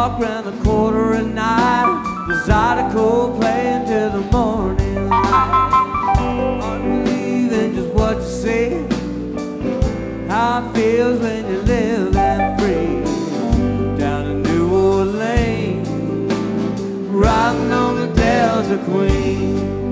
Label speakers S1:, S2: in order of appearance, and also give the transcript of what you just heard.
S1: walk round the corner at night, the Zydeco playing till the morning light. Hard to believe in just what you say, how it feels when you're living free. Down in New Orleans, riding on the Delta Queen.